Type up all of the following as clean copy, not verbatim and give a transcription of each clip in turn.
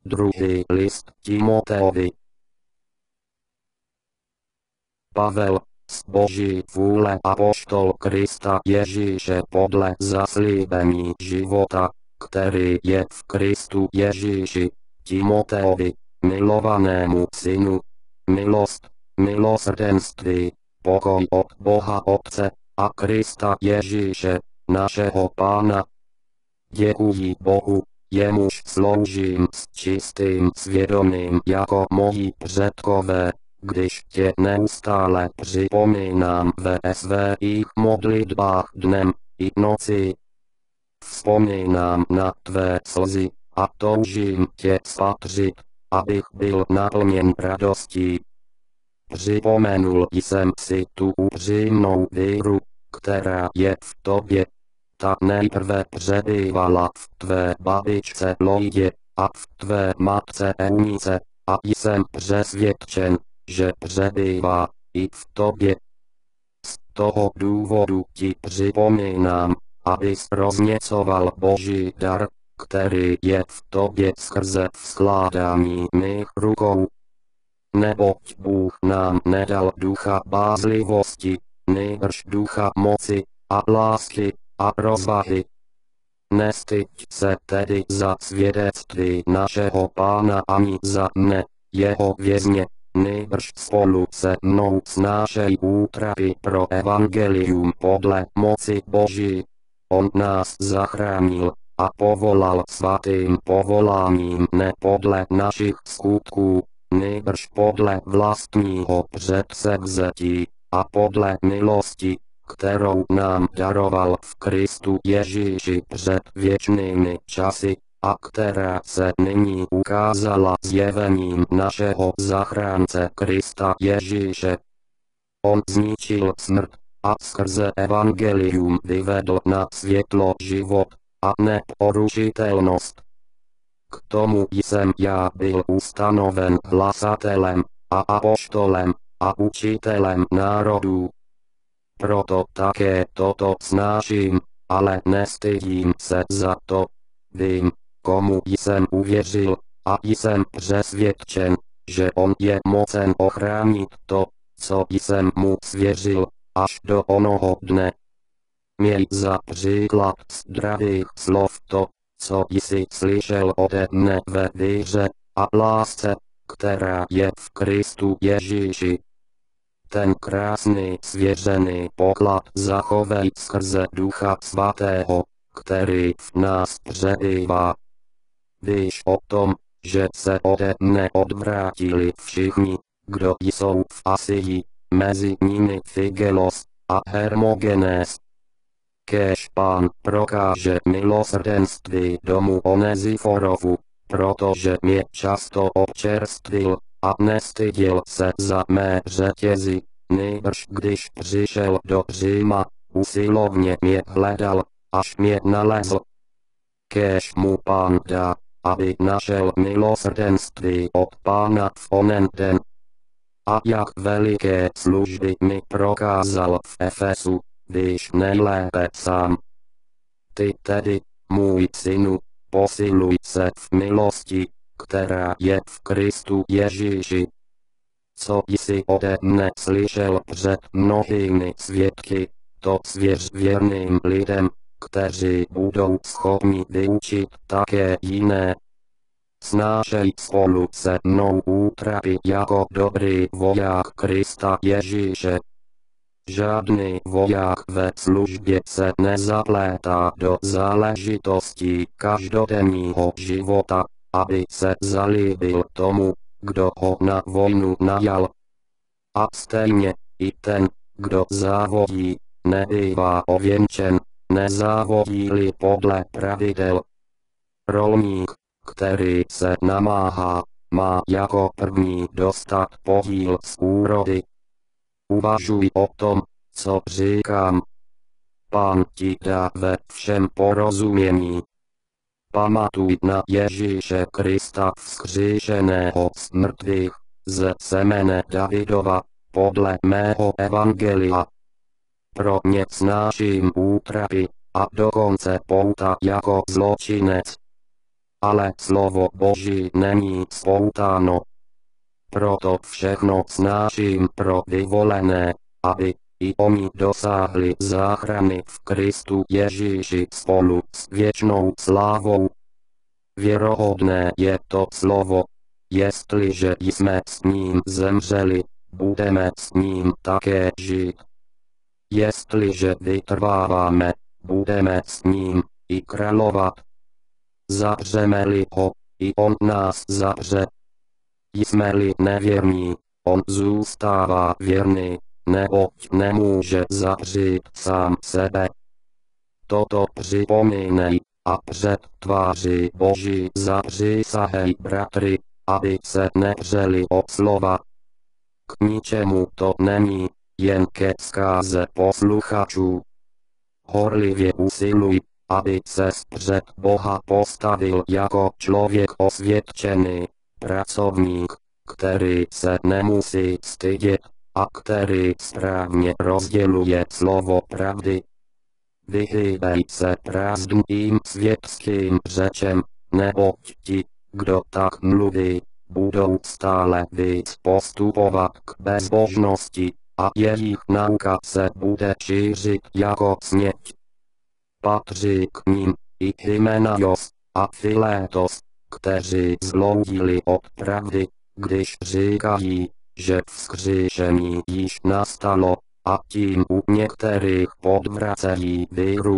Druhý list Timoteovi. Pavel, z Boží vůle apoštol Krista Ježíše podle zaslíbení života, který je v Kristu Ježíši, Timoteovi, milovanému synu, milost, milosrdenství, pokoj od Boha Otce a Krista Ježíše, našeho Pána. Děkuji Bohu, jemuž sloužím s čistým svědomím jako moji předkové, když tě neustále připomínám ve svých modlitbách dnem i noci. Vzpomínám na tvé slzy a toužím tě spatřit, abych byl naplněn radostí. Připomenul jsem si tu upřímnou víru, která je v tobě. Ta nejprve přebývala v tvé babičce Loidě a v tvé matce Eunice, a jsem přesvědčen, že přebývá i v tobě. Z toho důvodu ti připomínám, abys rozněcoval Boží dar, který je v tobě skrze vskládání mých rukou. Neboť Bůh nám nedal ducha bázlivosti, nýbrž ducha moci a lásky a rozvahy. Nestyď se tedy za svědectví našeho Pána ani za mne, jeho vězně, nýbrž spolu se mnou snášej útrapy pro evangelium podle moci Boží. On nás zachránil a povolal svatým povoláním ne podle našich skutků, nýbrž podle vlastního předsevzetí a podle milosti, kterou nám daroval v Kristu Ježíši před věčnými časy, a která se nyní ukázala zjevením našeho zachránce Krista Ježíše. On zničil smrt a skrze evangelium vyvedl na světlo život a neporušitelnost. K tomu jsem já byl ustanoven hlasatelem a apoštolem a učitelem národů. Proto také toto snáším, ale nestydím se za to. Vím, komu jsem uvěřil, a jsem přesvědčen, že on je mocen ochránit to, co jsem mu svěřil, až do onoho dne. Měj za příklad zdravých slov to, co jsi slyšel ode mne ve víře a lásce, která je v Kristu Ježíši. Ten krásný svěřený poklad zachovej skrze Ducha Svatého, který v nás přebývá. Víš o tom, že se ode mne odvrátili všichni, kdo jsou v Asii, mezi nimi Figelos a Hermogenes. Kéž Pán prokáže milosrdenství domu Oneziforovu, protože mě často občerstvil a nestyděl se za mé řetězy, nýbrž když přišel do Říma, usilovně mě hledal, až mě nalezl. Kéž mu Pán dá, aby našel milosrdenství od Pána v onen den. A jak veliké služby mi prokázal v Efesu, víš nejlépe sám. Ty tedy, můj synu, posiluj se v milosti, která je v Kristu Ježíši. Co jsi ode mne slyšel před mnohými svědky, to svěř věrným lidem, kteří budou schopni vyučit také jiné. Snášej spolu se mnou útrapy jako dobrý voják Krista Ježíše. Žádný voják ve službě se nezaplétá do záležitostí každodenního života, aby se zalíbil tomu, kdo ho na vojnu najal. A stejně i ten, kdo závodí, nebývá ověnčen, nezávodí-li podle pravidel. Rolník, který se namáhá, má jako první dostat podíl z úrody. Uvažuj o tom, co říkám. Pán ti dá ve všem porozumění. Pamatuj na Ježíše Krista vzkříšeného z mrtvých, z semene Davidova, podle mého evangelia. Pro ně snáším útrapy, a dokonce pouta jako zločinec. ale slovo Boží není spoutáno. Proto všechno snáším pro vyvolené, aby i oni dosáhli záchrany v Kristu Ježíši spolu s věčnou slávou. Věrohodné je to slovo. Jestliže jsme s ním zemřeli, budeme s ním také žít. Jestliže vytrváváme, budeme s ním i královat. Zavřeme-li ho, i on nás zavře. Jsme-li nevěrní, on zůstává věrný, neboť nemůže zavřít sám sebe. Toto připomínej a před tváří Boží zapřísahej bratry, aby se nepřeli o slova. K ničemu to není, jen ke zkáze posluchačů. Horlivě usiluj, aby ses před Boha postavil jako člověk osvědčený, pracovník, který se nemusí stydět, a který správně rozděluje slovo pravdy. Vyhýbej se prázdným světským řečem, neboť ti, kdo tak mluví, budou stále víc postupovat k bezbožnosti, a jejich nauka se bude šířit jako sněď. Patří k ním i Hymenaios a Filétos, kteří zbloudili od pravdy, když říkají, že vzkříšení již nastalo, a tím u některých podvracejí víru.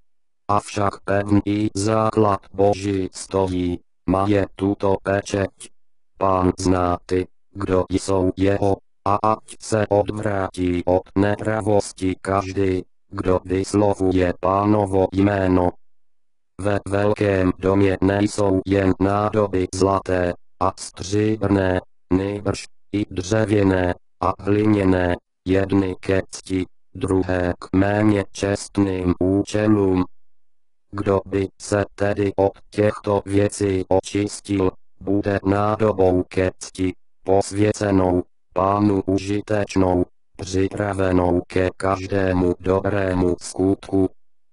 Avšak pevný základ Boží stojí, má je tuto pečeť. Pán zná ty, kdo jsou jeho, a ať se odvrátí od nepravosti každý, kdo vyslovuje Pánovo jméno. Ve velkém domě nejsou jen nádoby zlaté a stříbrné, nýbrž i dřevěné a hliněné, jedny ke cti, druhé k méně čestným účelům. Kdo by se tedy od těchto věcí očistil, bude nádobou ke cti, posvěcenou, Pánu užitečnou, připravenou ke každému dobrému skutku.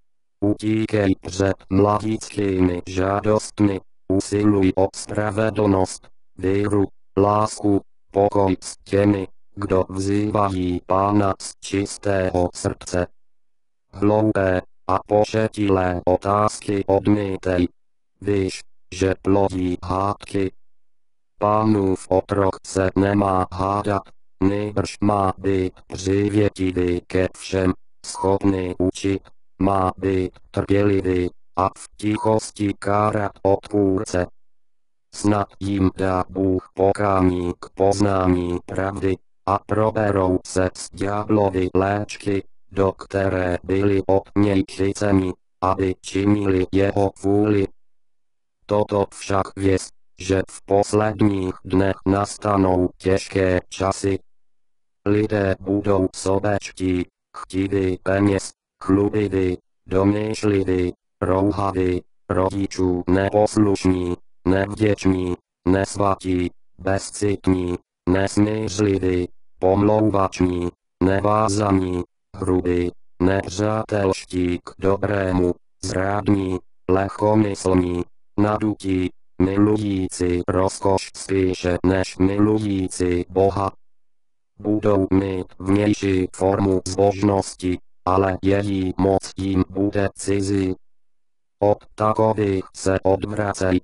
Utíkej před mladickými žádostmi, usiluj o spravedlnost, víru, lásku, pokoj s těmi, kdo vzývají Pána z čistého srdce. Hloupé a pošetilé otázky odmítej. Víš, že plodí hádky. Pánův otrok se nemá hádat, nýbrž má být přivětivý ke všem, schopný učit, má být trpělivý a v tichosti kárat odpůrce. Snad jim dá Bůh pokání k poznání pravdy a proberou se z ďáblovy léčky, do které byli od něj chyceni, aby činili jeho vůli. Toto však věz, že v posledních dnech nastanou těžké časy. Lidé budou sobečtí, chtiví peněz, chlubiví, domýšliví, rouhaví, rodičů neposlušní, nevděční, nesvatí, bezcitní, nesmířliví, pomlouvační, nevázaní, hrubí, nepřátelští k dobrému, zrádní, lehkomyslní, nadutí, milující rozkoš spíše než milující Boha. Budou mít vnější formu zbožnosti, ale její moc jim bude cizí. Od takových se odvracej.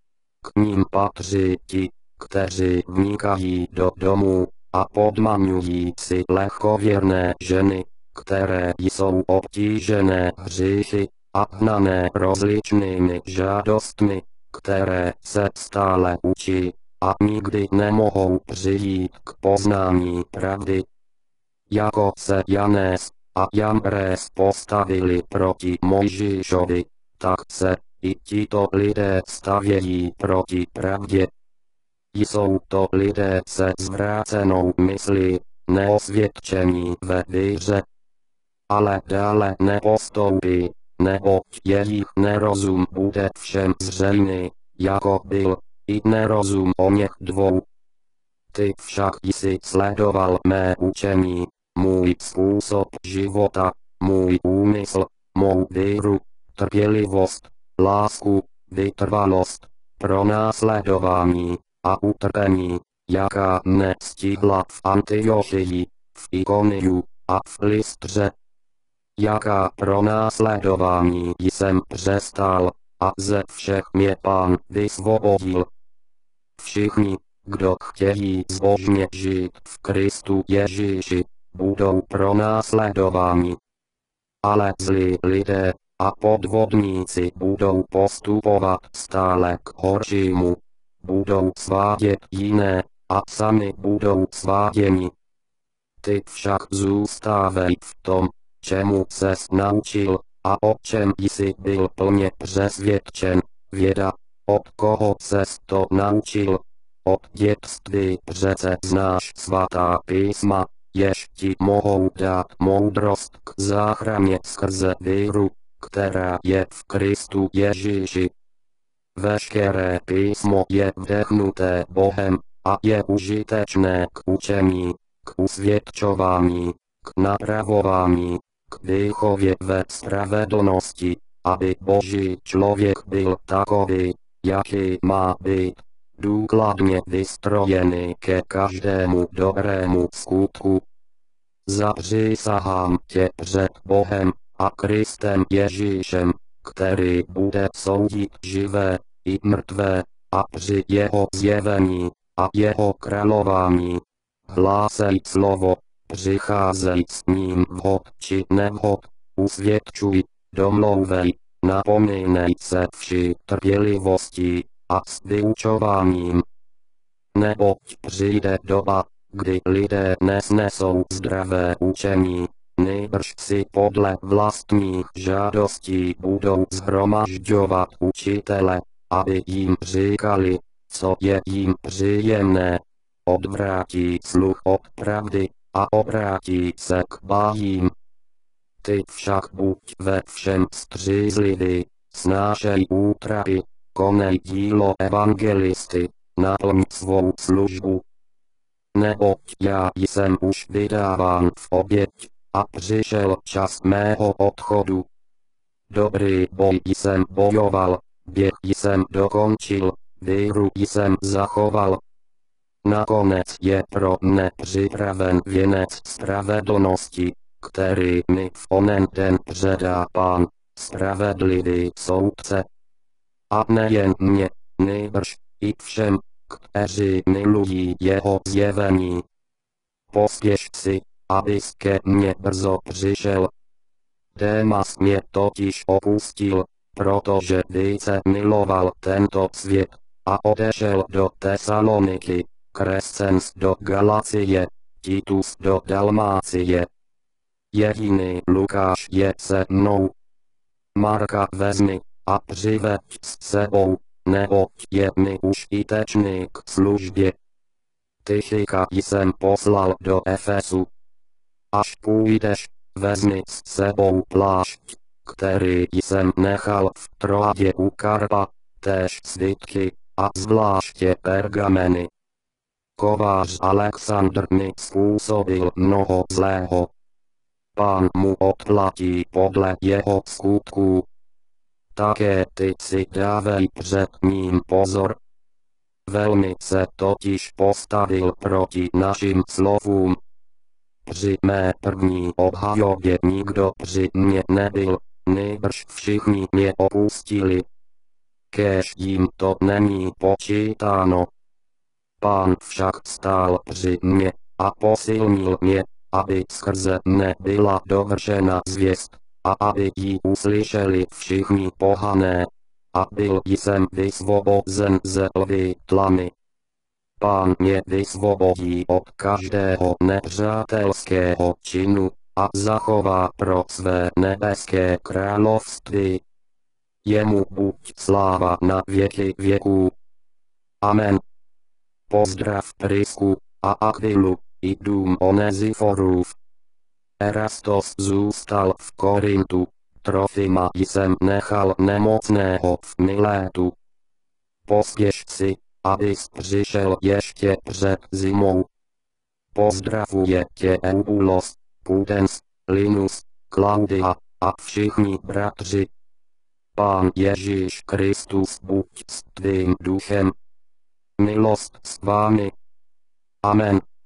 K ním patří ti, kteří vnikají do domů a podmaňují si lehkověrné ženy, které jsou obtížené hříchy a hnané rozličnými žádostmi, které se stále učí a nikdy nemohou přijít k poznání pravdy. Jako se Janés a Jambres postavili proti Mojžíšovi, tak se i tito lidé stavějí proti pravdě. Jsou to lidé se zvrácenou myslí, neosvědčení ve víře. Ale dále nepostoupí, neboť jejich nerozum bude všem zřejmý, jako byl i nerozum o něch dvou. Ty však jsi sledoval mé učení, můj způsob života, můj úmysl, mou víru, trpělivost, lásku, vytrvalost, pronásledování a utrpení, jaká mne stihla v Antiochii, v Ikoniu a v Lystře. Jaká pronásledování jsem přestal, a ze všech mě Pán vysvobodil. Všichni, kdo chtějí zbožně žít v Kristu Ježíši, budou pronásledováni. Ale zlí lidé a podvodníci budou postupovat stále k horšímu. Budou svádět jiné a sami budou sváděni. Ty však zůstávej v tom, čemu ses naučil a o čem jsi byl plně přesvědčen. Věda, od koho ses to naučil. Od dětství přece znáš svatá písma, jež ti mohou dát moudrost k záchraně skrze víru, která je v Kristu Ježíši. Veškeré písmo je vdechnuté Bohem a je užitečné k učení, k usvědčování, k napravování, k výchově ve spravedlnosti, aby Boží člověk byl takový, jaký má být, důkladně vystrojený ke každému dobrému skutku. Zapřísahám tě před Bohem a Kristem Ježíšem, který bude soudit živé i mrtvé, a při jeho zjevení a jeho králování. Hlásej slovo, přicházej s ním vhod či nevhod, usvědčuj, domlouvej, napomínej se vší trpělivostí a s vyučováním. Neboť přijde doba, kdy lidé nesnesou zdravé učení, nýbrž si podle vlastních žádostí budou shromažďovat učitele, aby jim říkali, co je jim příjemné. Odvrátí sluch od pravdy a obrátí se k bájím. Ty však buď ve všem střízlivý, snášej útrapy, konej dílo evangelisty, naplň svou službu. Neboť já jsem už vydáván v oběť, a přišel čas mého odchodu. Dobrý boj jsem bojoval, běh jsem dokončil, víru jsem zachoval. Nakonec je pro mne připraven věnec spravedlnosti, který mi v onen den předá Pán, spravedlivý soudce. A nejen mě, nýbrž i všem, kteří milují jeho zjevení. Pospěš si, abys ke mně brzo přišel. Démas mě totiž opustil, protože více miloval tento svět, a odešel do Tesaloniky, Krescens do Galacie, Titus do Dalmácie. Jediný Lukáš je se mnou. Marka vezmi a přiveď s sebou, neboť je mi užitečný k službě. Tychika jsem poslal do Efesu. Až půjdeš, vezmi s sebou plášť, který jsem nechal v Troadě u Karpa, též svitky, a zvláště pergameny. Kovář Alexandr mi způsobil mnoho zlého. Pán mu odplatí podle jeho skutků. Také ty si dávej před ním pozor. Velmi se totiž postavil proti našim slovům. Při mé první obhajobě nikdo při mně nebyl, nýbrž všichni mě opustili. Kéž jim to není počítáno. Pán však stál při mně a posilnil mě, aby skrze mne byla dovršena zvěst, a aby ji uslyšeli všichni pohané. A byl jsem vysvobozen ze lví tlamy. Pán mě vysvobodí od každého nepřátelského činu a zachová pro své nebeské království. Jemu buď sláva na věky věků. Amen. Pozdrav Prisku a Aquilu i dům Onesiforův. Erastos zůstal v Korintu, Trofima jsem nechal nemocného v Milétu. Pospěš si, abys přišel ještě před zimou. Pozdravuje tě Eubulos, Pudens, Linus, Klaudia a všichni bratři. Pán Ježíš Kristus buď s tvým duchem. Milost s vámi. Amen.